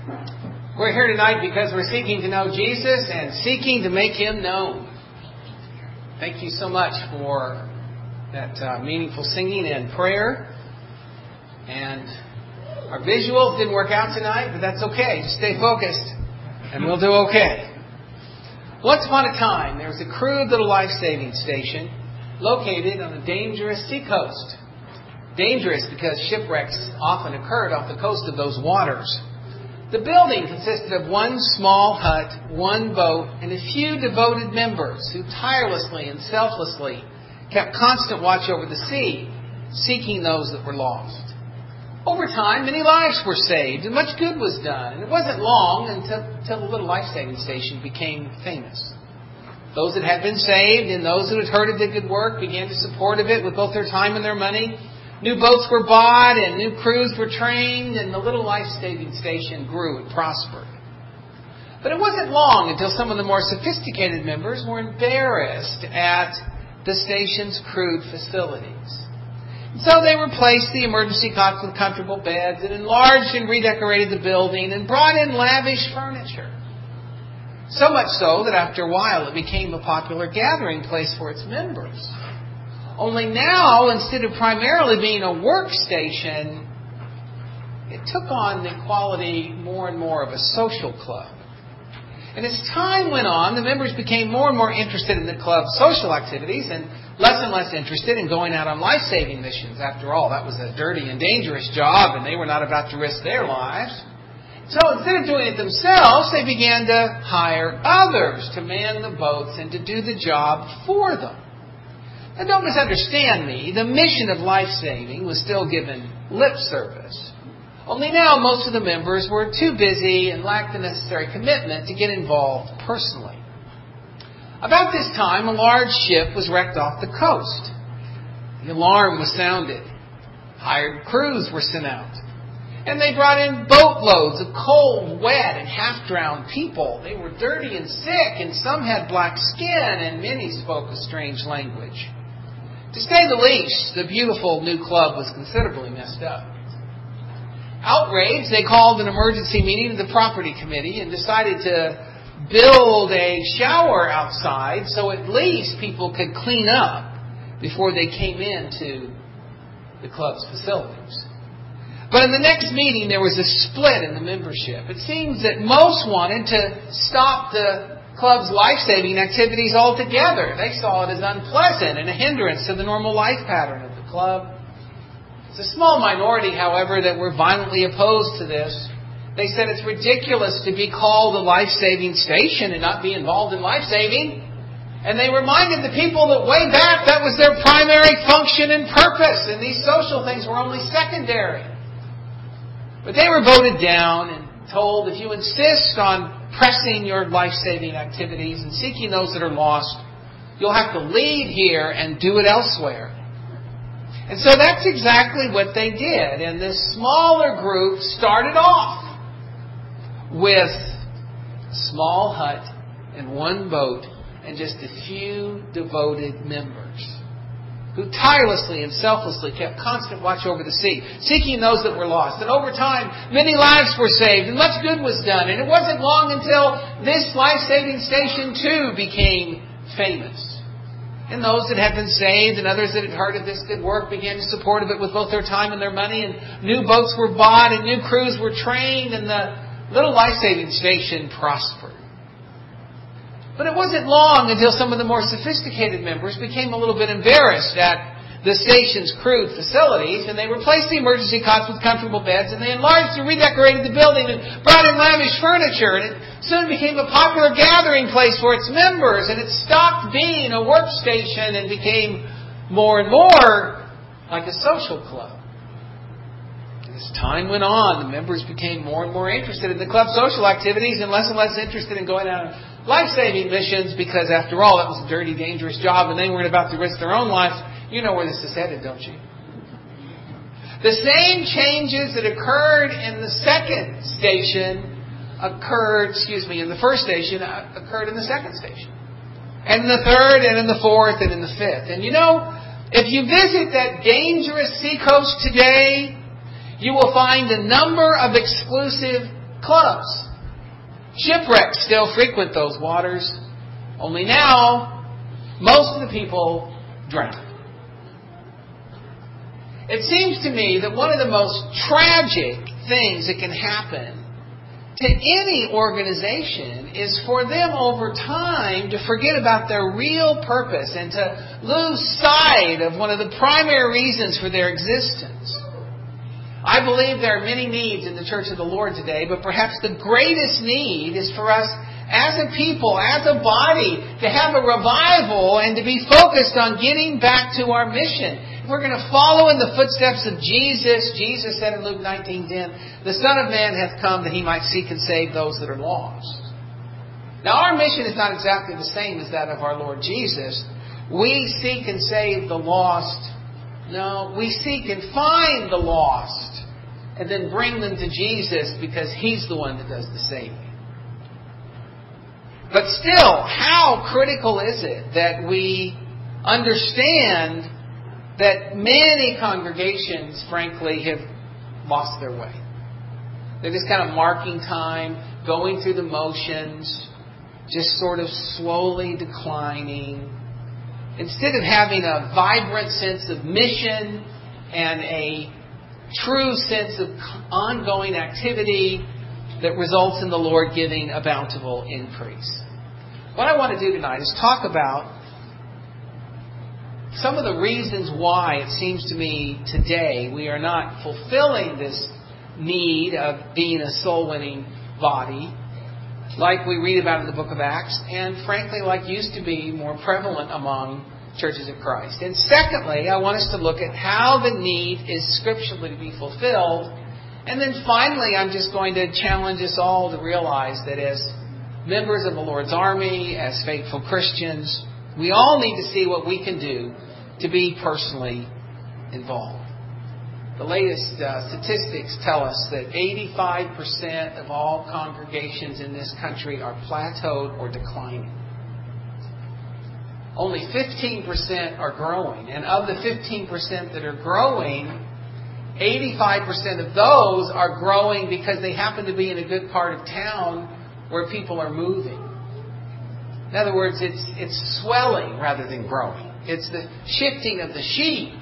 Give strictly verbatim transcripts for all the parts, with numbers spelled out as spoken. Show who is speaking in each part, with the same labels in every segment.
Speaker 1: We're here tonight because we're seeking to know Jesus and seeking to make Him known. Thank you so much for that uh, meaningful singing and prayer. And our visuals didn't work out tonight, but that's okay. Just stay focused and we'll do okay. Once upon a time, there was a crude little life-saving station located on a dangerous seacoast. Dangerous because shipwrecks often occurred off the coast of those waters. The building consisted of one small hut, one boat, and a few devoted members who tirelessly and selflessly kept constant watch over the sea, seeking those that were lost. Over time, many lives were saved and much good was done. And it wasn't long until, until the little life-saving station became famous. Those that had been saved and those who had heard of the good work began to support of it with both their time and their money. New boats were bought and new crews were trained, and the little life-saving station grew and prospered. But it wasn't long until some of the more sophisticated members were embarrassed at the station's crude facilities. So they replaced the emergency cots with comfortable beds and enlarged and redecorated the building and brought in lavish furniture. So much so that after a while it became a popular gathering place for its members. Only now, instead of primarily being a workstation, it took on the quality more and more of a social club. And as time went on, the members became more and more interested in the club's social activities and less and less interested in going out on life-saving missions. After all, that was a dirty and dangerous job, and they were not about to risk their lives. So instead of doing it themselves, they began to hire others to man the boats and to do the job for them. Now, don't misunderstand me. The mission of life-saving was still given lip service. Only now most of the members were too busy and lacked the necessary commitment to get involved personally. About this time, a large ship was wrecked off the coast. The alarm was sounded. Hired crews were sent out. And they brought in boatloads of cold, wet, and half-drowned people. They were dirty and sick, and some had black skin, and many spoke a strange language. To say the least, the beautiful new club was considerably messed up. Outraged, they called an emergency meeting of the property committee and decided to build a shower outside so at least people could clean up before they came into the club's facilities. But in the next meeting, there was a split in the membership. It seems that most wanted to stop the club's life-saving activities altogether. They saw it as unpleasant and a hindrance to the normal life pattern of the club. It's a small minority, however, that were violently opposed to this. They said it's ridiculous to be called a life-saving station and not be involved in life-saving. And they reminded the people that way back that was their primary function and purpose, and these social things were only secondary. But they were voted down and told, if you insist on pressing your life-saving activities and seeking those that are lost, you'll have to leave here and do it elsewhere. And so that's exactly what they did. And this smaller group started off with a small hut and one boat and just a few devoted members who tirelessly and selflessly kept constant watch over the sea, seeking those that were lost. And over time, many lives were saved and much good was done. And it wasn't long until this life-saving station too became famous. And those that had been saved and others that had heard of this good work began to support of it with both their time and their money. And new boats were bought and new crews were trained, and the little life-saving station prospered. But it wasn't long until some of the more sophisticated members became a little bit embarrassed at the station's crude facilities, and they replaced the emergency cots with comfortable beds, and they enlarged and redecorated the building and brought in lavish furniture, and it soon became a popular gathering place for its members, and it stopped being a workstation and became more and more like a social club. As time went on, the members became more and more interested in the club's social activities and less and less interested in going out on life-saving missions because, after all, that was a dirty, dangerous job and they weren't about to risk their own lives. You know where this is headed, don't you? The same changes that occurred in the second station occurred, excuse me, in the first station occurred in the second station. And in the third, and in the fourth, and in the fifth. And you know, if you visit that dangerous seacoast today, you will find a number of exclusive clubs. Shipwrecks still frequent those waters. Only now, most of the people drown. It seems to me that one of the most tragic things that can happen to any organization is for them over time to forget about their real purpose and to lose sight of one of the primary reasons for their existence. I believe there are many needs in the Church of the Lord today, but perhaps the greatest need is for us as a people, as a body, to have a revival and to be focused on getting back to our mission. If we're going to follow in the footsteps of Jesus, Jesus said in Luke nineteen ten, the Son of Man hath come that He might seek and save those that are lost. Now our mission is not exactly the same as that of our Lord Jesus. We seek and save the lost. No, we seek and find the lost and then bring them to Jesus because He's the one that does the saving. But still, how critical is it that we understand that many congregations, frankly, have lost their way? They're just kind of marking time, going through the motions, just sort of slowly declining. Instead of having a vibrant sense of mission and a true sense of ongoing activity that results in the Lord giving a bountiful increase. What I want to do tonight is talk about some of the reasons why it seems to me today we are not fulfilling this need of being a soul-winning body like we read about in the book of Acts, and frankly like used to be more prevalent among churches of Christ. And secondly, I want us to look at how the need is scripturally to be fulfilled. And then finally, I'm just going to challenge us all to realize that as members of the Lord's army, as faithful Christians, we all need to see what we can do to be personally involved. The latest uh, statistics tell us that eighty-five percent of all congregations in this country are plateaued or declining. Only fifteen percent are growing. And of the fifteen percent that are growing, eighty-five percent of those are growing because they happen to be in a good part of town where people are moving. In other words, it's it's swelling rather than growing. It's the shifting of the sheep.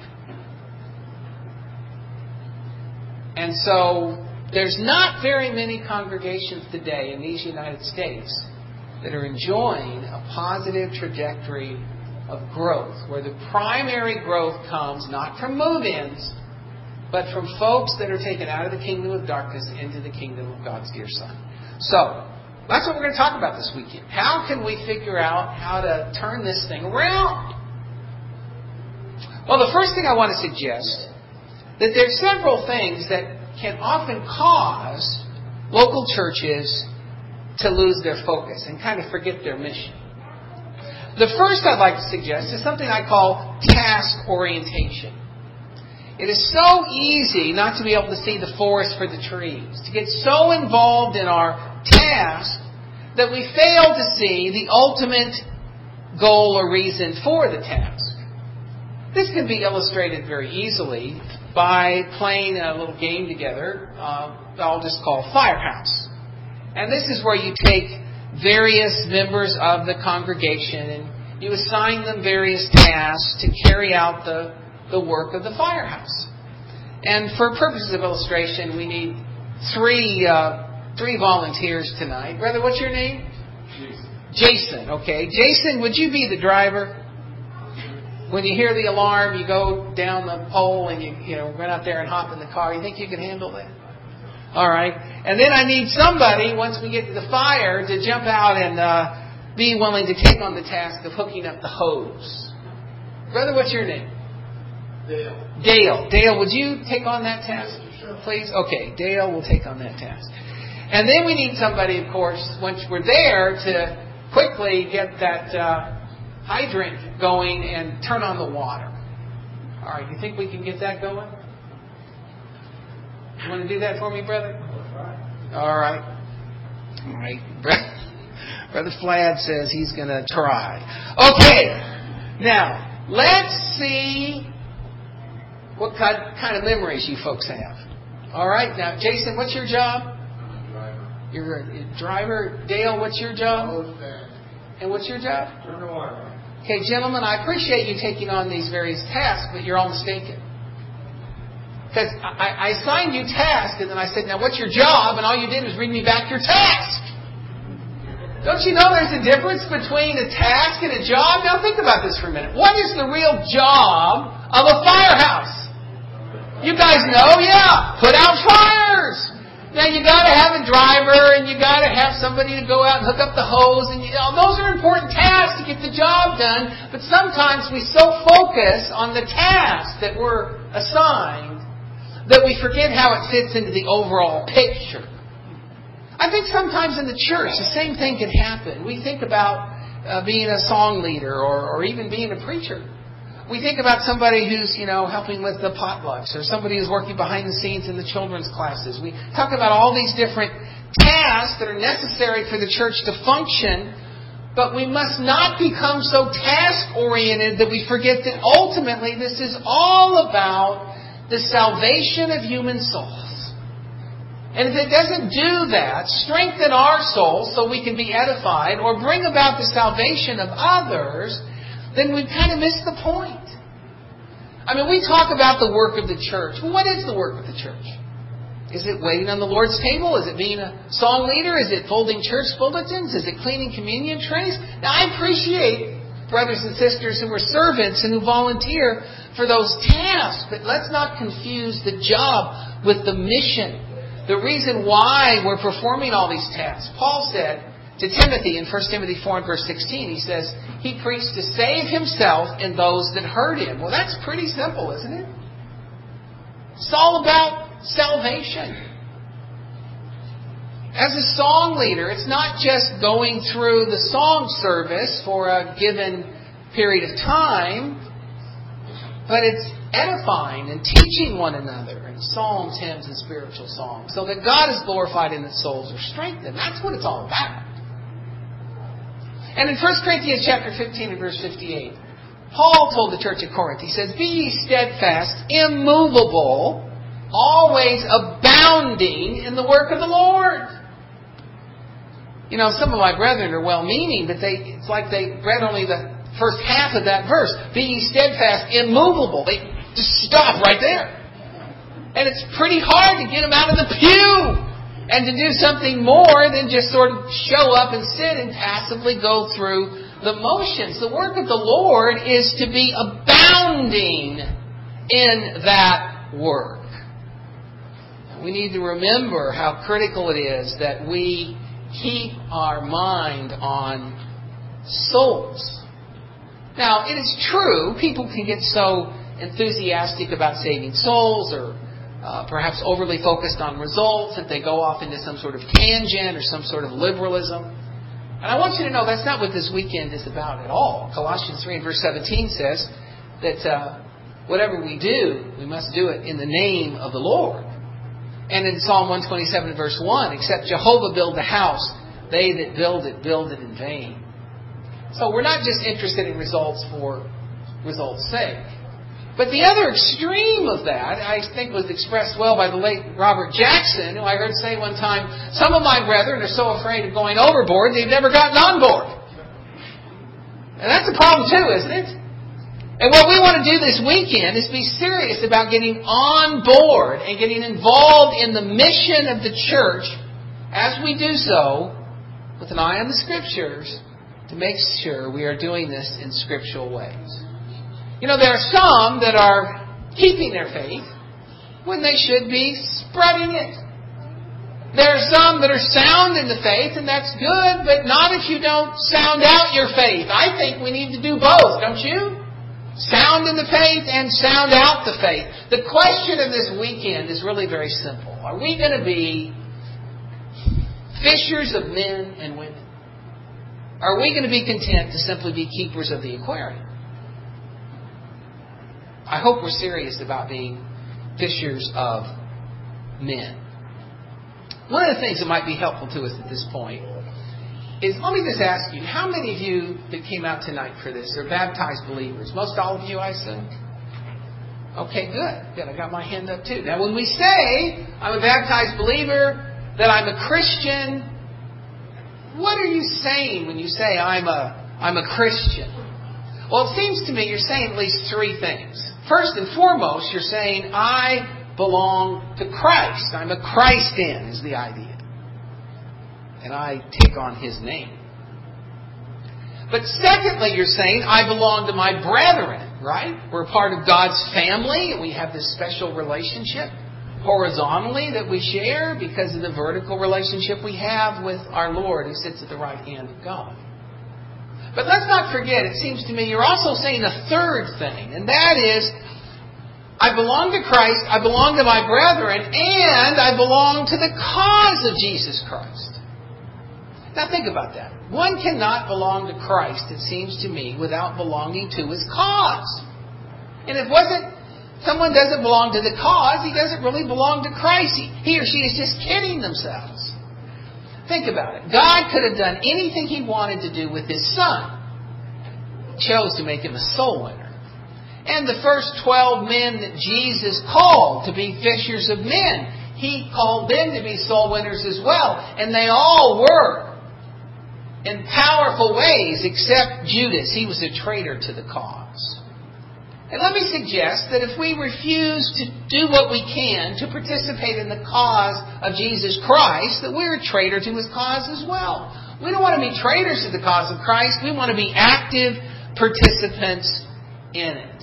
Speaker 1: And so there's not very many congregations today in these United States that are enjoying a positive trajectory of growth, where the primary growth comes not from move-ins, but from folks that are taken out of the kingdom of darkness into the kingdom of God's dear Son. So, that's what we're going to talk about this weekend. How can we figure out how to turn this thing around? Well, the first thing I want to suggest that there's several things that can often cause local churches to lose their focus and kind of forget their mission. The first I'd like to suggest is something I call task orientation. It is so easy not to be able to see the forest for the trees, to get so involved in our task that we fail to see the ultimate goal or reason for the task. This can be illustrated very easily by playing a little game together uh, I'll just call Firehouse. And this is where you take various members of the congregation and you assign them various tasks to carry out the, the work of the firehouse. And for purposes of illustration, we need three uh, three volunteers tonight. Brother, what's your name? Jason. Jason, okay. Jason, would you be the driver? When you hear the alarm, you go down the pole and you, you know, run out there and hop in the car. You think you can handle that? All right. And then I need somebody, once we get to the fire, to jump out and uh, be willing to take on the task of hooking up the hose. Brother, what's your name?
Speaker 2: Dale.
Speaker 1: Dale. Dale, would you take on that task, please? Okay, Dale will take on that task. And then we need somebody, of course, once we're there, to quickly get that uh, hydrant going and turn on the water. All right, you think we can get that going? You want to do that for me, brother? All right. All right. Brother Flad says he's going to try. Okay. Now, let's see what kind of memories you folks have. All right. Now, Jason, what's your job?
Speaker 2: I'm a driver.
Speaker 1: You're a driver. Dale, what's your job? And what's your job? Okay, gentlemen, I appreciate you taking on these various tasks, but you're all mistaken. Because I, I assigned you tasks, and then I said, now what's your job? And all you did was read me back your task. Don't you know there's a difference between a task and a job? Now think about this for a minute. What is the real job of a firehouse? You guys know, yeah, put out fires. Now you got to have a driver, and you got to have somebody to go out and hook up the hose, and you know, those are important tasks to get the job done. But sometimes we so focus on the task that we're assigned that we forget how it fits into the overall picture. I think sometimes in the church the same thing can happen. We think about uh, being a song leader or, or even being a preacher. We think about somebody who's, you know, helping with the potlucks or somebody who's working behind the scenes in the children's classes. We talk about all these different tasks that are necessary for the church to function, but we must not become so task-oriented that we forget that ultimately this is all about the salvation of human souls. And if it doesn't do that, strengthen our souls so we can be edified or bring about the salvation of others, then we've kind of missed the point. I mean, we talk about the work of the church. Well, what is the work of the church? Is it waiting on the Lord's table? Is it being a song leader? Is it folding church bulletins? Is it cleaning communion trays? Now, I appreciate brothers and sisters who are servants and who volunteer for those tasks, but let's not confuse the job with the mission. The reason why we're performing all these tasks. Paul said to Timothy in First Timothy four and verse sixteen, he says, he preached to save himself and those that heard him. Well, that's pretty simple, isn't it? It's all about salvation. As a song leader, it's not just going through the song service for a given period of time, but it's edifying and teaching one another in psalms, hymns, and spiritual songs so that God is glorified and that souls are strengthened. That's what it's all about. And in First Corinthians chapter fifteen and verse fifty-eight, Paul told the church at Corinth, he says, be ye steadfast, immovable, always abounding in the work of the Lord. You know, some of my brethren are well-meaning, but they it's like they read only the first half of that verse. Be ye steadfast, immovable. They just stop right there. And it's pretty hard to get them out of the pew and to do something more than just sort of show up and sit and passively go through the motions. The work of the Lord is to be abounding in that work. We need to remember how critical it is that we keep our mind on souls. Now, it is true, people can get so enthusiastic about saving souls or uh, perhaps overly focused on results that they go off into some sort of tangent or some sort of liberalism. And I want you to know that's not what this weekend is about at all. Colossians three and verse seventeen says that uh, whatever we do, we must do it in the name of the Lord. And in Psalm one twenty-seven and verse one, except Jehovah build the house, they that build it, build it in vain. So we're not just interested in results for results' sake. But the other extreme of that, I think, was expressed well by the late Robert Jackson, who I heard say one time, some of my brethren are so afraid of going overboard, they've never gotten on board. And that's a problem too, isn't it? And what we want to do this weekend is be serious about getting on board and getting involved in the mission of the church as we do so with an eye on the Scriptures to make sure we are doing this in scriptural ways. You know, there are some that are keeping their faith when they should be spreading it. There are some that are sound in the faith, and that's good, but not if you don't sound out your faith. I think we need to do both, don't you? Sound in the faith and sound out the faith. The question of this weekend is really very simple. Are we going to be fishers of men and women? Are we going to be content to simply be keepers of the aquarium? I hope we're serious about being fishers of men. One of the things that might be helpful to us at this point is, let me just ask you, how many of you that came out tonight for this are baptized believers? Most all of you, I assume? Okay, good. Good. I got my hand up too. Now, when we say I'm a baptized believer, that I'm a Christian. What are you saying when you say I'm a I'm a Christian? Well, it seems to me you're saying at least three things. First and foremost, you're saying I belong to Christ. I'm a Christian is the idea. And I take on His name. But secondly, you're saying I belong to my brethren, right? We're part of God's family. We have this special relationship horizontally that we share because of the vertical relationship we have with our Lord who sits at the right hand of God. But let's not forget, it seems to me, you're also saying a third thing, and that is, I belong to Christ, I belong to my brethren, and I belong to the cause of Jesus Christ. Now think about that. One cannot belong to Christ, it seems to me, without belonging to His cause. And if it wasn't someone doesn't belong to the cause, he doesn't really belong to Christ. He, he or she is just kidding themselves. Think about it. God could have done anything He wanted to do with His Son. He chose to make Him a soul winner. And the first twelve men that Jesus called to be fishers of men, He called them to be soul winners as well. And they all were in powerful ways except Judas. He was a traitor to the cause. And let me suggest that if we refuse to do what we can to participate in the cause of Jesus Christ, that we're a traitor to His cause as well. We don't want to be traitors to the cause of Christ. We want to be active participants in it.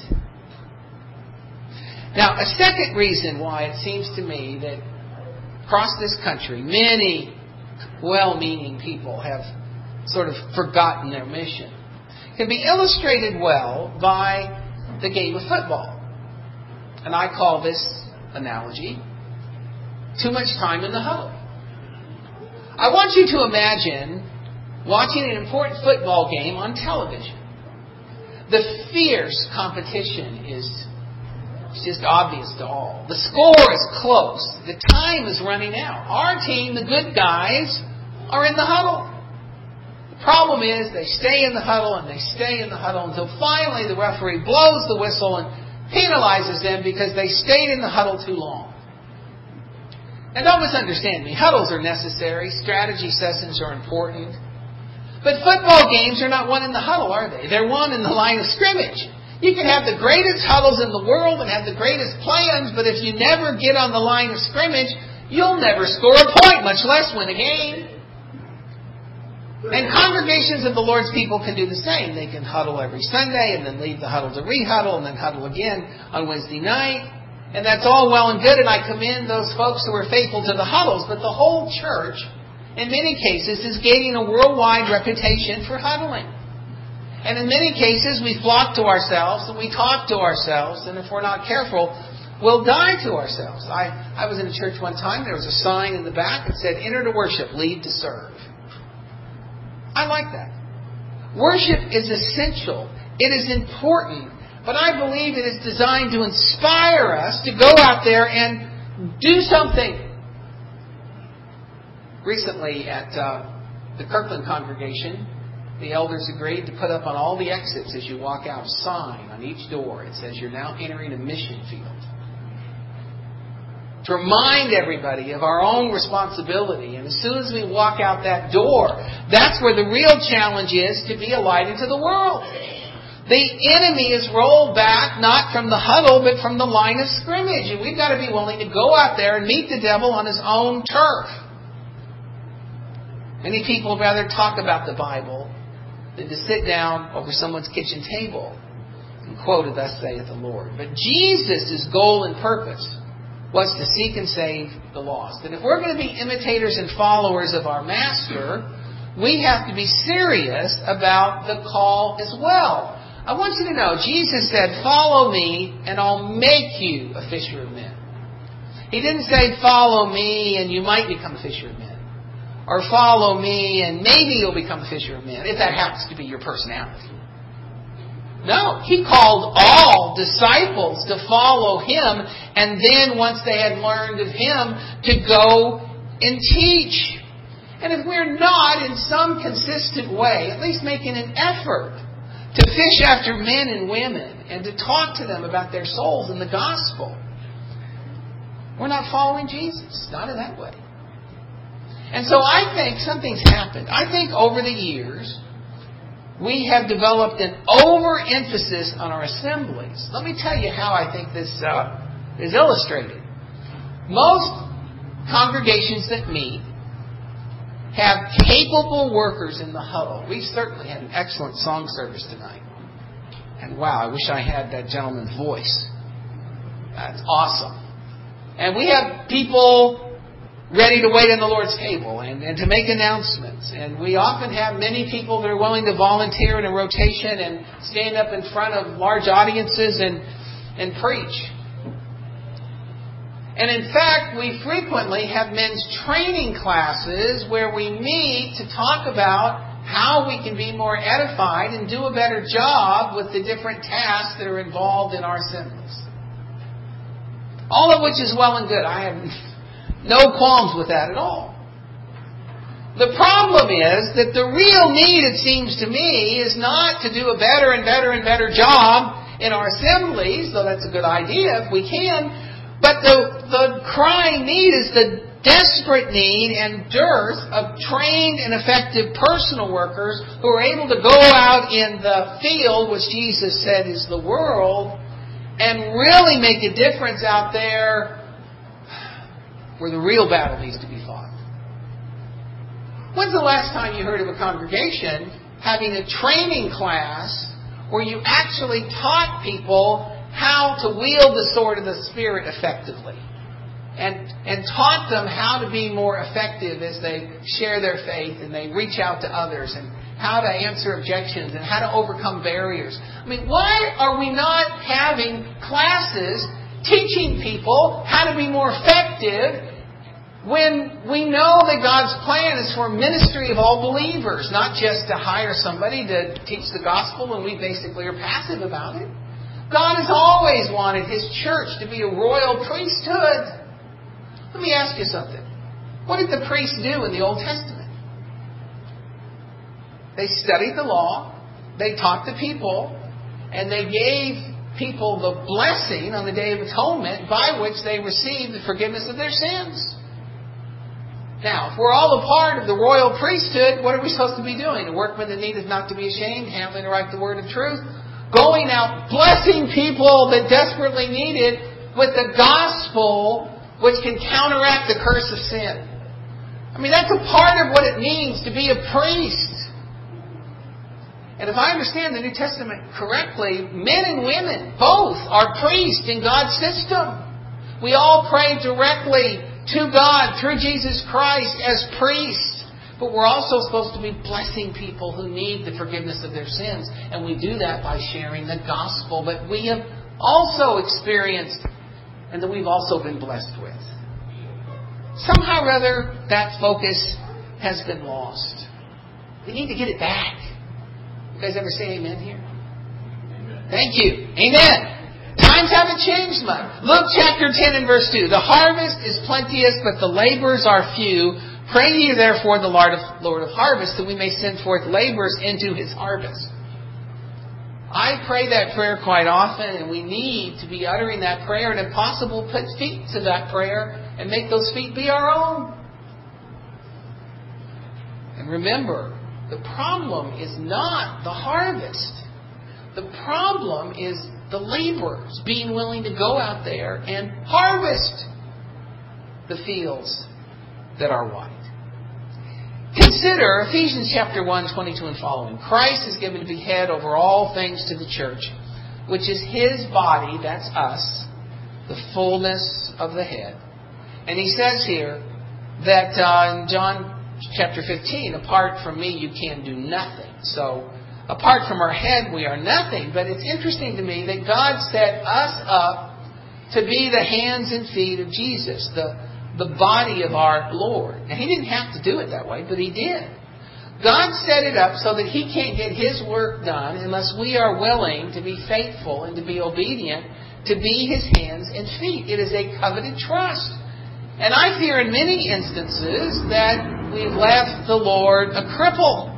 Speaker 1: Now, a second reason why it seems to me that across this country, many well-meaning people have sort of forgotten their mission can be illustrated well by the game of football. And I call this analogy too much time in the huddle. I want you to imagine watching an important football game on television. The fierce competition is just obvious to all. The score is close. The time is running out. Our team, the good guys, are in the huddle. Problem is, they stay in the huddle and they stay in the huddle until finally the referee blows the whistle and penalizes them because they stayed in the huddle too long. And don't misunderstand me. Huddles are necessary. Strategy sessions are important. But football games are not won in the huddle, are they? They're won in the line of scrimmage. You can have the greatest huddles in the world and have the greatest plans, but if you never get on the line of scrimmage, you'll never score a point, much less win a game. And congregations of the Lord's people can do the same. They can huddle every Sunday and then leave the huddle to rehuddle and then huddle again on Wednesday night. And that's all well and good, and I commend those folks who are faithful to the huddles. But the whole church, in many cases, is gaining a worldwide reputation for huddling. And in many cases, we flock to ourselves and we talk to ourselves, and if we're not careful, we'll die to ourselves. I, I was in a church one time, there was a sign in the back that said, "Enter to worship, leave to serve." I like that. Worship is essential. It is important. But I believe it is designed to inspire us to go out there and do something. Recently at uh, the Kirkland congregation, the elders agreed to put up on all the exits as you walk out a sign on each door. It says you're now entering a mission field. To remind everybody of our own responsibility. And as soon as we walk out that door, that's where the real challenge is, to be a light into the world. The enemy is rolled back not from the huddle, but from the line of scrimmage. And we've got to be willing to go out there and meet the devil on his own turf. Many people would rather talk about the Bible than to sit down over someone's kitchen table and quote it, "Thus saith the Lord." But Jesus' goal and purpose was to seek and save the lost. And if we're going to be imitators and followers of our Master, we have to be serious about the call as well. I want you to know, Jesus said, "Follow me and I'll make you a fisher of men." He didn't say, "Follow me and you might become a fisher of men." Or "Follow me and maybe you'll become a fisher of men," if that happens to be your personality. No, He called all disciples to follow Him, and then once they had learned of Him, to go and teach. And if we're not in some consistent way, at least making an effort to fish after men and women and to talk to them about their souls and the gospel, we're not following Jesus. Not in that way. And so I think something's happened. I think over the years, we have developed an overemphasis on our assemblies. Let me tell you how I think this uh, is illustrated. Most congregations that meet have capable workers in the huddle. We certainly had an excellent song service tonight. And wow, I wish I had that gentleman's voice. That's awesome. And we have people ready to wait on the Lord's table and, and to make announcements. And we often have many people that are willing to volunteer in a rotation and stand up in front of large audiences and, and preach. And in fact, we frequently have men's training classes where we meet to talk about how we can be more edified and do a better job with the different tasks that are involved in our assemblies. All of which is well and good. I have no qualms with that at all. The problem is that the real need, it seems to me, is not to do a better and better and better job in our assemblies, though that's a good idea if we can, but the, the crying need is the desperate need and dearth of trained and effective personal workers who are able to go out in the field, which Jesus said is the world, and really make a difference out there where the real battle needs to be fought. When's the last time you heard of a congregation having a training class where you actually taught people how to wield the sword of the Spirit effectively? And, and taught them how to be more effective as they share their faith and they reach out to others, and how to answer objections and how to overcome barriers. I mean, why are we not having classes teaching people how to be more effective when we know that God's plan is for ministry of all believers, not just to hire somebody to teach the gospel and we basically are passive about it? God has always wanted His church to be a royal priesthood. Let me ask you something. What did the priests do in the Old Testament? They studied the law, they taught the people, and they gave people the blessing on the Day of Atonement by which they received the forgiveness of their sins. Now, if we're all a part of the royal priesthood, what are we supposed to be doing? A workman that needeth not to be ashamed, handling aright the word of truth, going out blessing people that desperately need it with the gospel which can counteract the curse of sin. I mean, that's a part of what it means to be a priest. And if I understand the New Testament correctly, men and women, both, are priests in God's system. We all pray directly to God through Jesus Christ as priests. But we're also supposed to be blessing people who need the forgiveness of their sins. And we do that by sharing the gospel that we have also experienced and that we've also been blessed with. Somehow or other, that focus has been lost. We need to get it back. You guys ever say amen here? Amen. Thank you. Amen. Times haven't changed much. Luke chapter ten and verse two. The harvest is plenteous, but the laborers are few. Pray ye therefore the Lord of, Lord of harvest, that we may send forth laborers into His harvest. I pray that prayer quite often, and we need to be uttering that prayer, and if possible, put feet to that prayer and make those feet be our own. And remember, the problem is not the harvest. The problem is the laborers being willing to go out there and harvest the fields that are white. Consider Ephesians chapter one, twenty-two and following. Christ is given to be head over all things to the church, which is His body, that's us, the fullness of the head. And he says here that uh, in John chapter fifteen, apart from me you can do nothing. So, apart from our head we are nothing. But it's interesting to me that God set us up to be the hands and feet of Jesus, the the body of our Lord. Now, He didn't have to do it that way, but He did. God set it up so that He can't get His work done unless we are willing to be faithful and to be obedient, to be His hands and feet. It is a covenant trust. And I fear in many instances that we've left the Lord a cripple.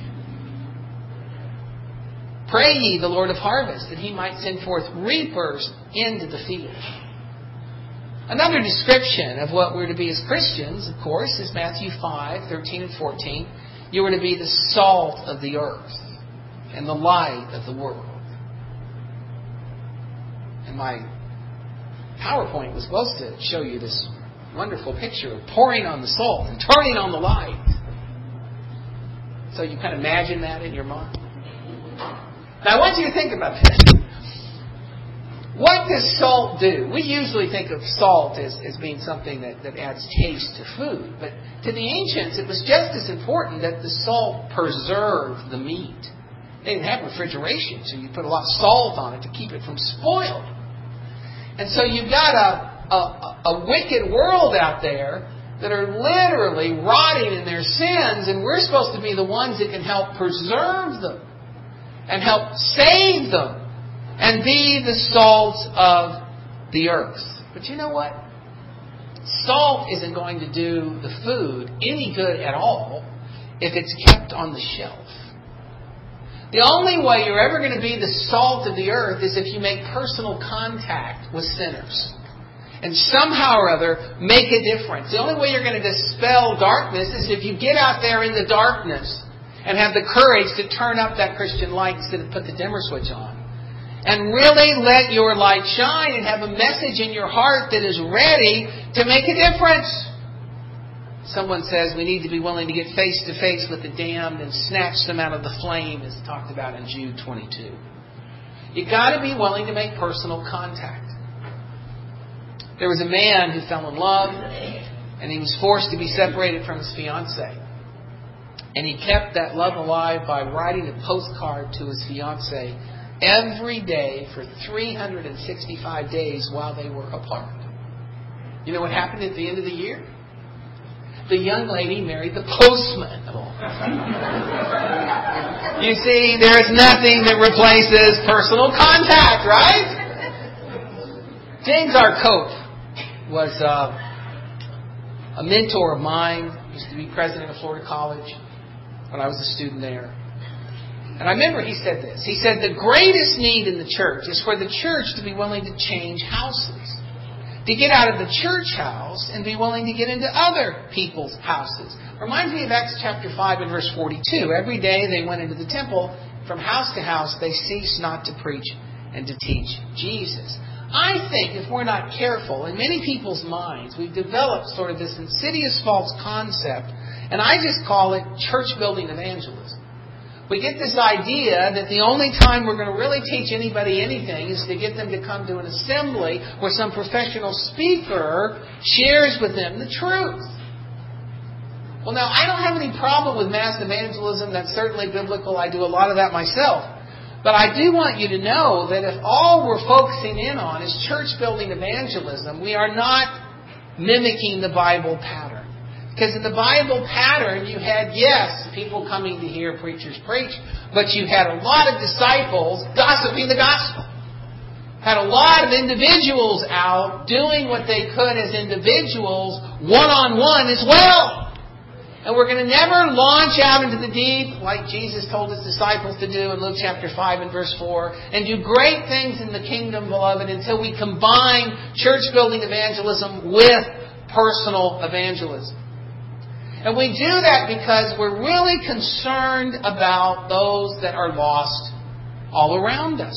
Speaker 1: Pray ye the Lord of harvest, that He might send forth reapers into the field. Another description of what we're to be as Christians, of course, is Matthew five, thirteen and fourteen. You are to be the salt of the earth and the light of the world. And my PowerPoint was supposed to show you this wonderful picture of pouring on the salt and turning on the light. So you kind of imagine that in your mind. Now I want you to think about this. What does salt do? We usually think of salt as, as being something that, that adds taste to food. But to the ancients, it was just as important that the salt preserved the meat. They didn't have refrigeration, so you put a lot of salt on it to keep it from spoiling. And so you've got a, a, a wicked world out there that are literally rotting in their sins, and we're supposed to be the ones that can help preserve them and help save them and be the salt of the earth. But you know what? Salt isn't going to do the food any good at all if it's kept on the shelf. The only way you're ever going to be the salt of the earth is if you make personal contact with sinners and somehow or other make a difference. The only way you're going to dispel darkness is if you get out there in the darkness and have the courage to turn up that Christian light instead of put the dimmer switch on. And really let your light shine and have a message in your heart that is ready to make a difference. Someone says we need to be willing to get face to face with the damned and snatch them out of the flame, as talked about in Jude twenty-two. You've got to be willing to make personal contact. There was a man who fell in love, and he was forced to be separated from his fiancée. And he kept that love alive by writing a postcard to his fiancée every day for three hundred sixty-five days while they were apart. You know what happened at the end of the year? The young lady married the postman. You see, there is nothing that replaces personal contact, right? James R. Cope was uh, a mentor of mine. He used to be president of Florida College when I was a student there. And I remember he said this. He said, the greatest need in the church is for the church to be willing to change houses. To get out of the church house and be willing to get into other people's houses. Reminds me of Acts chapter five and verse forty-two. Every day they went into the temple. From house to house they ceased not to preach and to teach Jesus. I think if we're not careful, in many people's minds, we've developed sort of this insidious false concept, and I just call it church building evangelism. We get this idea that the only time we're going to really teach anybody anything is to get them to come to an assembly where some professional speaker shares with them the truth. Well, now, I don't have any problem with mass evangelism. That's certainly biblical. I do a lot of that myself. But I do want you to know that if all we're focusing in on is church building evangelism, we are not mimicking the Bible pattern. Because in the Bible pattern, you had, yes, people coming to hear preachers preach, but you had a lot of disciples gossiping the gospel. Had a lot of individuals out doing what they could as individuals, one-on-one as well. And we're going to never launch out into the deep, like Jesus told His disciples to do in Luke chapter five and verse four, and do great things in the kingdom, beloved, until we combine church-building evangelism with personal evangelism. And we do that because we're really concerned about those that are lost all around us.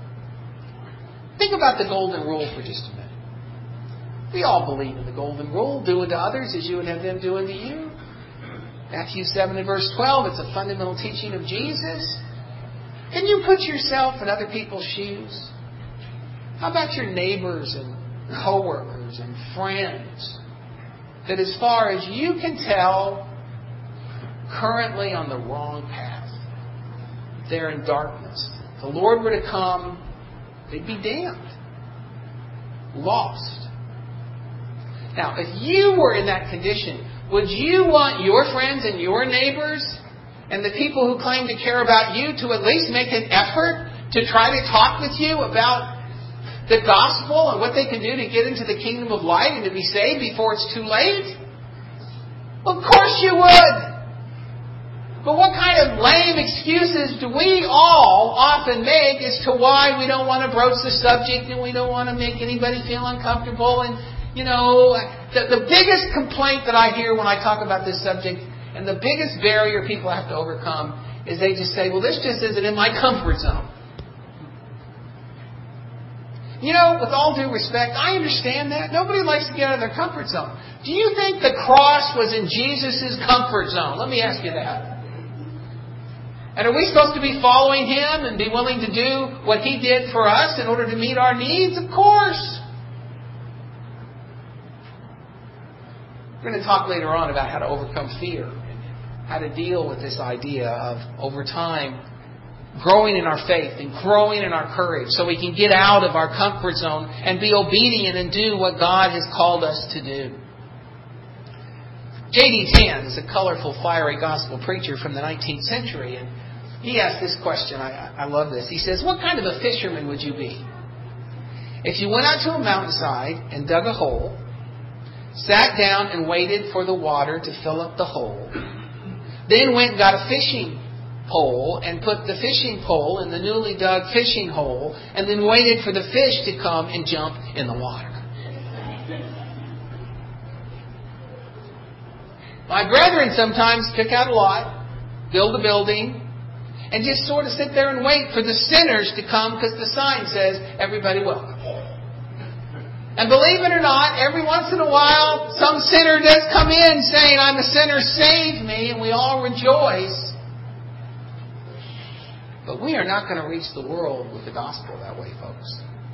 Speaker 1: Think about the golden rule for just a minute. We all believe in the golden rule. Do unto others as you would have them do unto you. Matthew seven and verse twelve, it's a fundamental teaching of Jesus. Can you put yourself in other people's shoes? How about your neighbors and coworkers and friends that, as far as you can tell, currently on the wrong path? They're in darkness. If the Lord were to come, they'd be damned. Lost. Now, if you were in that condition, would you want your friends and your neighbors and the people who claim to care about you to at least make an effort to try to talk with you about the gospel and what they can do to get into the kingdom of light and to be saved before it's too late? Of course you would. But what kind of lame excuses do we all often make as to why we don't want to broach the subject and we don't want to make anybody feel uncomfortable? And You know, the, the biggest complaint that I hear when I talk about this subject, and the biggest barrier people have to overcome, is they just say, well, this just isn't in my comfort zone. You know, with all due respect, I understand that. Nobody likes to get out of their comfort zone. Do you think the cross was in Jesus' comfort zone? Let me ask you that. And are we supposed to be following Him and be willing to do what He did for us in order to meet our needs? Of course. We're going to talk later on about how to overcome fear and how to deal with this idea of, over time, growing in our faith and growing in our courage so we can get out of our comfort zone and be obedient and do what God has called us to do. J D Tan is a colorful, fiery gospel preacher from the nineteenth century, and he asked this question. I, I love this. He says, what kind of a fisherman would you be if you went out to a mountainside and dug a hole, sat down and waited for the water to fill up the hole, then went and got a fishing pole and put the fishing pole in the newly dug fishing hole, and then waited for the fish to come and jump in the water? My brethren sometimes pick out a lot, build a building, and just sort of sit there and wait for the sinners to come because the sign says, everybody welcome. And believe it or not, every once in a while, some sinner does come in saying, I'm a sinner, save me, and we all rejoice. But we are not going to reach the world with the gospel that way, folks.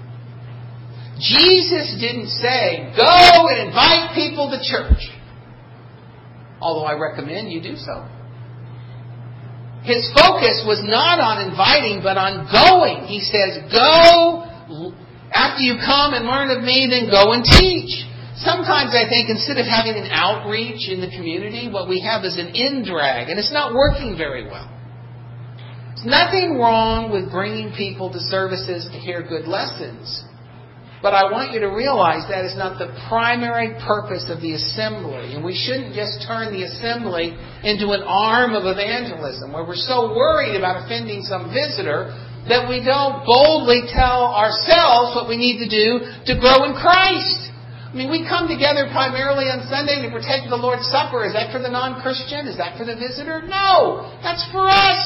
Speaker 1: Jesus didn't say, go and invite people to church. Although I recommend you do so. His focus was not on inviting, but on going. He says, go, after you come and learn of me, then go and teach. Sometimes I think instead of having an outreach in the community, what we have is an in-drag, and it's not working very well. There's nothing wrong with bringing people to services to hear good lessons. But I want you to realize that is not the primary purpose of the assembly. And we shouldn't just turn the assembly into an arm of evangelism where we're so worried about offending some visitor that we don't boldly tell ourselves what we need to do to grow in Christ. I mean, we come together primarily on Sunday to partake of the Lord's Supper. Is that for the non-Christian? Is that for the visitor? No, that's for us.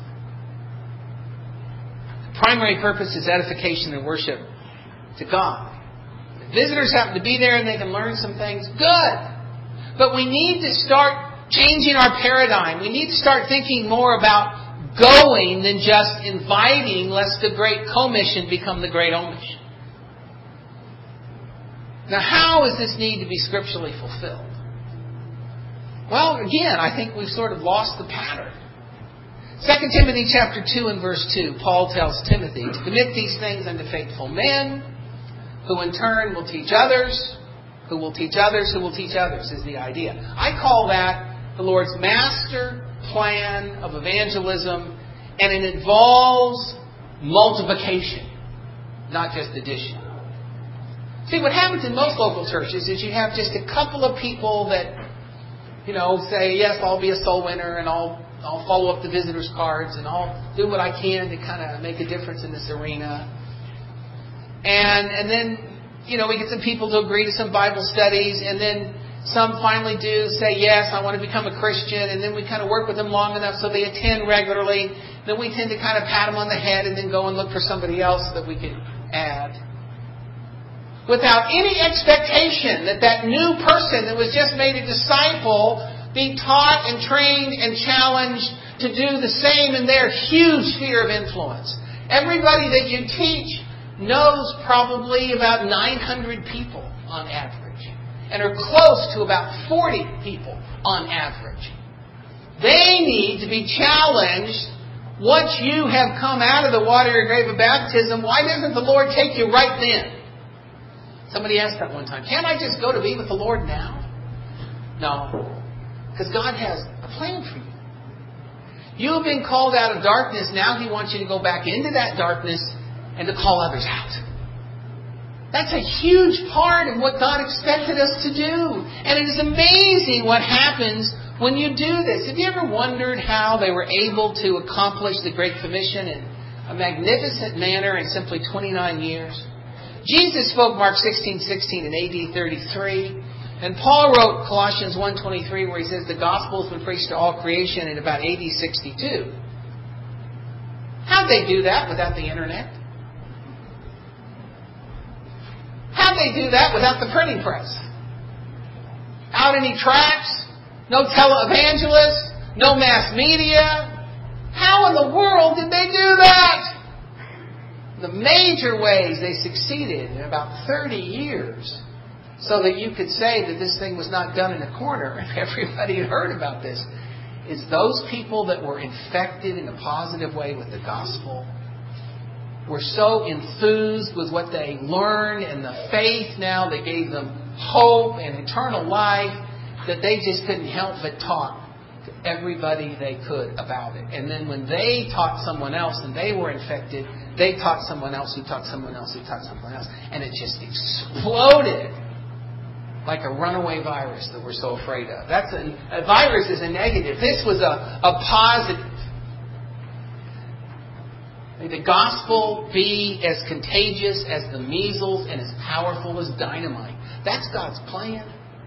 Speaker 1: The primary purpose is edification and worship to God. If visitors happen to be there and they can learn some things, good. But we need to start changing our paradigm. We need to start thinking more about going than just inviting, lest the great commission become the great omission. Now, how is this need to be scripturally fulfilled? Well, again, I think we've sort of lost the pattern. Second Timothy chapter two and verse two, Paul tells Timothy to commit these things unto faithful men, who in turn will teach others, who will teach others, who will teach others, is the idea. I call that the Lord's master plan of evangelism, and it involves multiplication, not just addition. See, what happens in most local churches is you have just a couple of people that, you know, say, yes, I'll be a soul winner, and I'll I'll follow up the visitors' cards, and I'll do what I can to kind of make a difference in this arena. And and then, you know, we get some people to agree to some Bible studies, and then some finally do say, yes, I want to become a Christian, and then we kind of work with them long enough so they attend regularly. Then we tend to kind of pat them on the head and then go and look for somebody else that we could add. Without any expectation that that new person that was just made a disciple be taught and trained and challenged to do the same in their huge sphere of influence. Everybody that you teach knows probably about nine hundred people on average, and are close to about forty people on average. They need to be challenged. Once you have come out of the watery grave of baptism, why doesn't the Lord take you right then? Somebody asked that one time. Can't I just go to be with the Lord now? No. Because God has a plan for you. You have been called out of darkness. Now He wants you to go back into that darkness and to call others out. That's a huge part of what God expected us to do. And it is amazing what happens when you do this. Have you ever wondered how they were able to accomplish the Great Commission in a magnificent manner in simply twenty-nine years? Jesus spoke Mark sixteen sixteen in A D thirty-three. And Paul wrote Colossians one twenty-three where he says the gospel has been preached to all creation in about A D sixty-two. How'd they do that without the internet? How'd they do that without the printing press? Out any tracts? No televangelists? No mass media? How in the world did they do that? The major ways they succeeded in about thirty years so that you could say that this thing was not done in a corner and everybody had heard about this is those people that were infected in a positive way with the gospel were so enthused with what they learned and the faith now that gave them hope and eternal life that they just couldn't help but talk to everybody they could about it. And then when they taught someone else and they were infected, they taught someone else who taught someone else who taught someone else. And it just exploded like a runaway virus that we're so afraid of. That's a, a virus is a negative. This was a, a positive. May the gospel be as contagious as the measles and as powerful as dynamite. That's God's plan.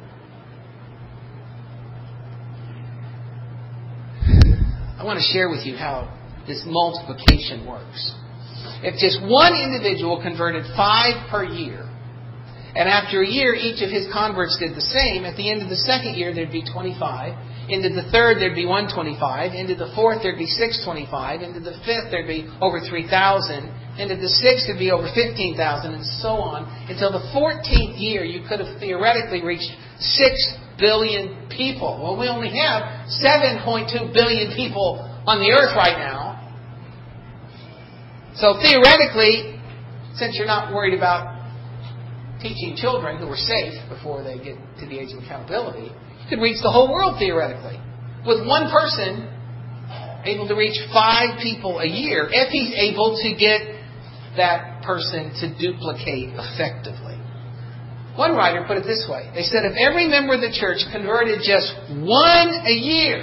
Speaker 1: I want to share with you how this multiplication works. If just one individual converted five per year, and after a year each of his converts did the same, at the end of the second year there'd be twenty-five, into the third there'd be one hundred twenty-five, into the fourth there'd be six hundred twenty-five, into the fifth there'd be over three thousand, into the sixth there'd be over fifteen thousand, and so on, until the fourteenth year you could have theoretically reached six billion people. Well, we only have seven point two billion people on the earth right now. So theoretically, since you're not worried about teaching children who are safe before they get to the age of accountability, you could reach the whole world theoretically. With one person able to reach five people a year, if he's able to get that person to duplicate effectively. One writer put it this way. They said if every member of the church converted just one a year,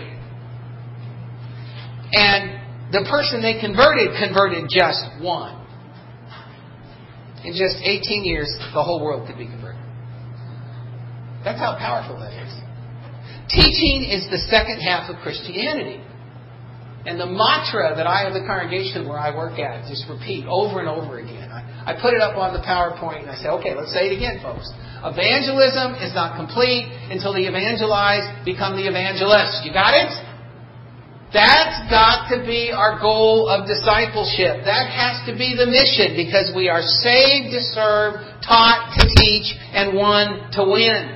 Speaker 1: and the person they converted converted just one, in just eighteen years, the whole world could be converted. That's how powerful that is. Teaching is the second half of Christianity. And the mantra that I have the congregation where I work at just repeat over and over again. I, I put it up on the PowerPoint and I say, okay, let's say it again, folks. Evangelism is not complete until the evangelized become the evangelists. You got it? That's got to be our goal of discipleship. That has to be the mission because we are saved to serve, taught to teach, and won to win.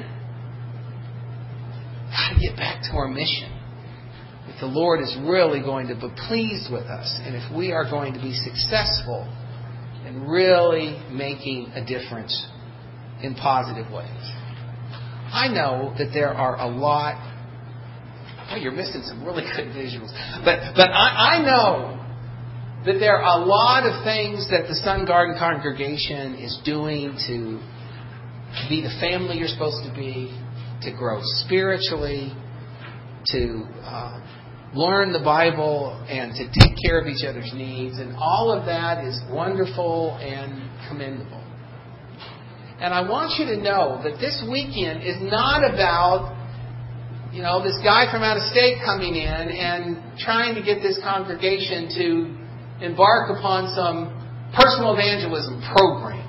Speaker 1: Got to get back to our mission. If the Lord is really going to be pleased with us, and if we are going to be successful in really making a difference in positive ways. I know that there are a lot. Oh, you're missing some really good visuals. But but I, I know that there are a lot of things that the Sun Garden congregation is doing to be the family you're supposed to be, to grow spiritually, to uh, learn the Bible, and to take care of each other's needs. And all of that is wonderful and commendable. And I want you to know that this weekend is not about, you know, this guy from out of state coming in and trying to get this congregation to embark upon some personal evangelism program.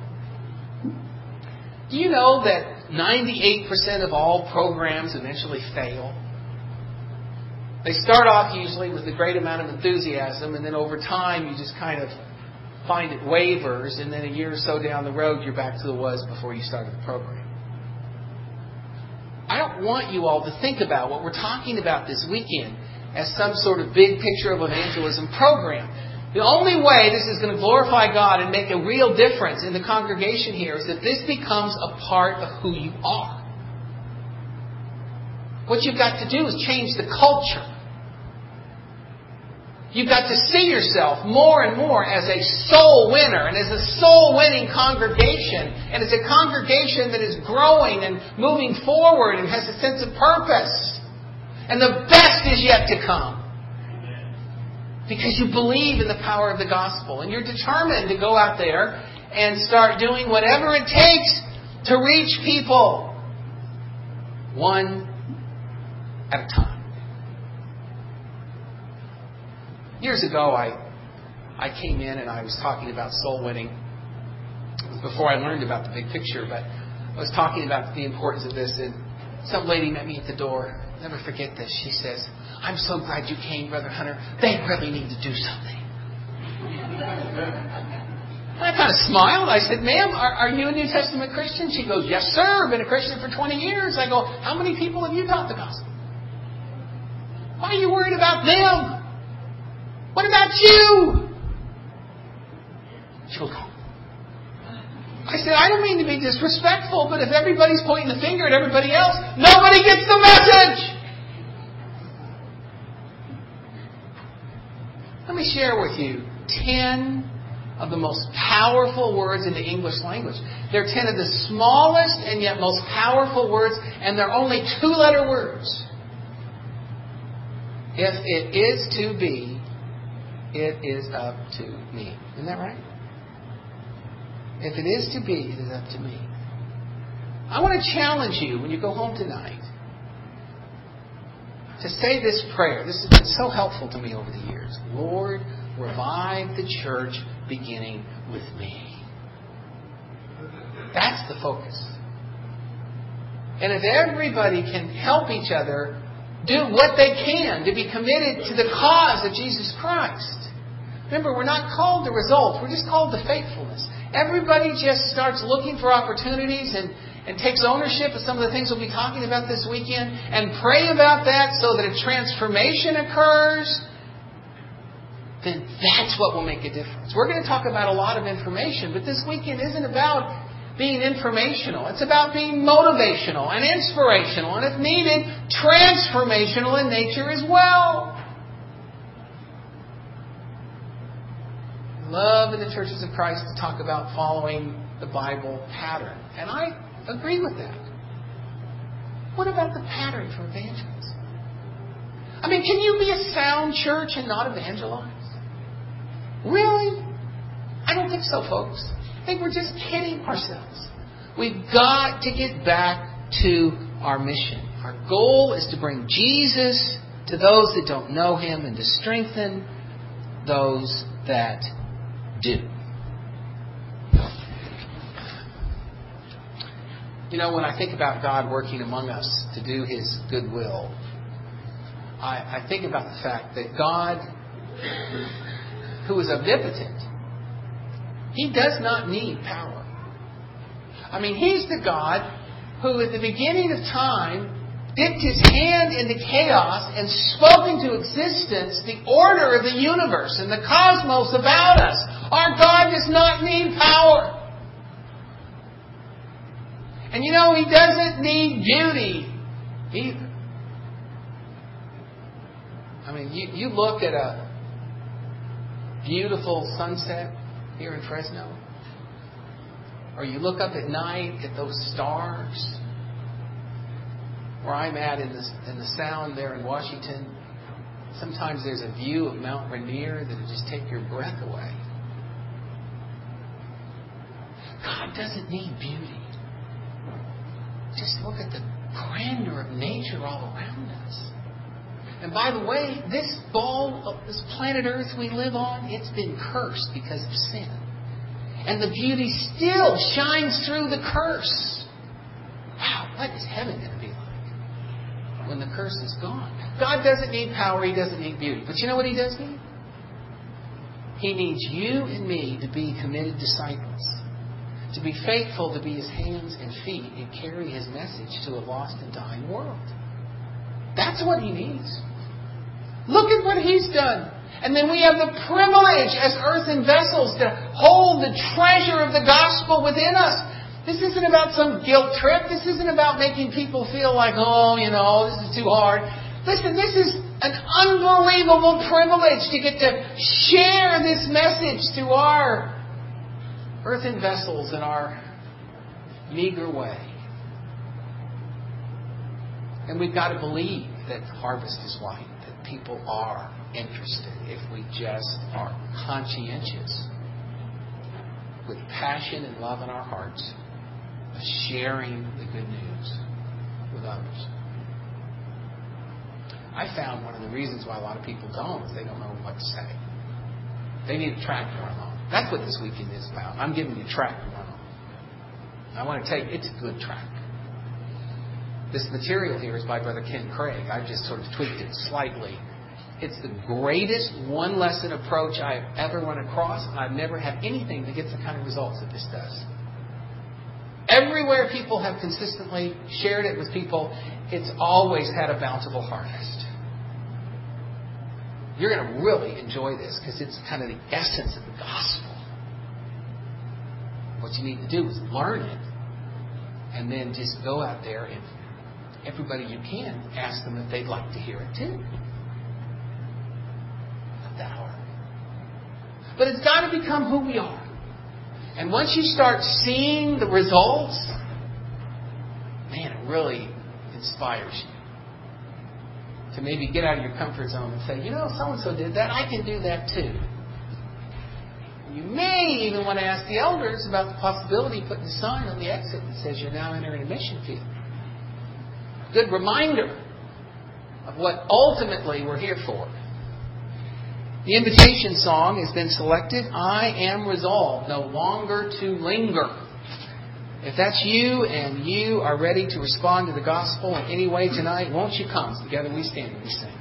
Speaker 1: Do you know that ninety-eight percent of all programs eventually fail? They start off usually with a great amount of enthusiasm, and then over time you just kind of find it wavers, and then a year or so down the road you're back to the was before you started the program. I don't want you all to think about what we're talking about this weekend as some sort of big picture of evangelism program. The only way this is going to glorify God and make a real difference in the congregation here is that this becomes a part of who you are. What you've got to do is change the culture. You've got to see yourself more and more as a soul winner and as a soul-winning congregation and as a congregation that is growing and moving forward and has a sense of purpose. And the best is yet to come. Because you believe in the power of the gospel and you're determined to go out there and start doing whatever it takes to reach people one at a time. Years ago, I I came in and I was talking about soul winning. It was before I learned about the big picture, but I was talking about the importance of this, and some lady met me at the door. I'll never forget this. She says, "I'm so glad you came, Brother Hunter. They really need to do something." I kind of smiled. I said, "Ma'am, are, are you a New Testament Christian?" She goes, "Yes, sir. I've been a Christian for twenty years. I go, "How many people have you taught the gospel? Why are you worried about them? What about you?" She goes, I said, "I don't mean to be disrespectful, but if everybody's pointing the finger at everybody else, nobody gets the message." Let me share with you ten of the most powerful words in the English language. They're ten of the smallest and yet most powerful words, and they're only two-letter words. If it is to be, it is up to me. Isn't that right? If it is to be, it is up to me. I want to challenge you when you go home tonight to say this prayer. This has been so helpful to me over the years. Lord, revive the church beginning with me. That's the focus. And if everybody can help each other do what they can to be committed to the cause of Jesus Christ. Remember, we're not called to results. We're just called to faithfulness. Everybody just starts looking for opportunities and, and takes ownership of some of the things we'll be talking about this weekend and pray about that so that a transformation occurs. Then that's what will make a difference. We're going to talk about a lot of information, but this weekend isn't about being informational. It's about being motivational and inspirational, and if needed, transformational in nature as well. Love in the churches of Christ to talk about following the Bible pattern. And I agree with that. What about the pattern for evangelism? I mean, can you be a sound church and not evangelize? Really? I don't think so, folks. I think we're just kidding ourselves. We've got to get back to our mission. Our goal is to bring Jesus to those that don't know Him and to strengthen those that do. You know, when I think about God working among us to do His good will, I, I think about the fact that God, who is omnipotent, He does not need power. I mean, He's the God who at the beginning of time dipped His hand into chaos and spoke into existence the order of the universe and the cosmos about us. Our God does not need power. And you know, He doesn't need beauty either. I mean, you, you look at a beautiful sunset here in Fresno, or you look up at night at those stars. Where I'm at in the, in the Sound there in Washington, sometimes there's a view of Mount Rainier that will just take your breath away. God doesn't need beauty. Just look at the grandeur of nature all around us. And by the way, this ball of this planet Earth we live on, it's been cursed because of sin. And the beauty still shines through the curse. Wow, what is heaven going to be like when the curse is gone? God doesn't need power. He doesn't need beauty. But you know what He does need? He needs you and me to be committed disciples. To be faithful to be His hands and feet and carry His message to a lost and dying world. That's what He needs. Look at what He's done. And then we have the privilege as earthen vessels to hold the treasure of the gospel within us. This isn't about some guilt trip. This isn't about making people feel like, oh, you know, this is too hard. Listen, this is an unbelievable privilege to get to share this message to our earthen vessels in our meager way. And we've got to believe that the harvest is white, that people are interested if we just are conscientious. with passion and love in our hearts of sharing the good news with others. I found one of the reasons why a lot of people don't is they don't know what to say. They need a track to run on. That's what this weekend is about. I'm giving you a track to run on. I want to tell you, it's a good track. This material here is by Brother Ken Craig. I've just sort of tweaked it slightly. It's the greatest one-lesson approach I've ever run across, and I've never had anything that gets the kind of results that this does. Everywhere people have consistently shared it with people, it's always had a bountiful harvest. You're going to really enjoy this because it's kind of the essence of the gospel. What you need to do is learn it and then just go out there and everybody you can, ask them if they'd like to hear it too. Not that hard. But it's got to become who we are. And once you start seeing the results, man, it really inspires you to maybe get out of your comfort zone and say, you know, so-and-so did that, I can do that too. You may even want to ask the elders about the possibility of putting a sign on the exit that says you're now entering a mission field. Good reminder of what ultimately we're here for. The invitation song has been selected. I am resolved no longer to linger. If that's you and you are ready to respond to the gospel in any way tonight, won't you come? Together we stand and we sing.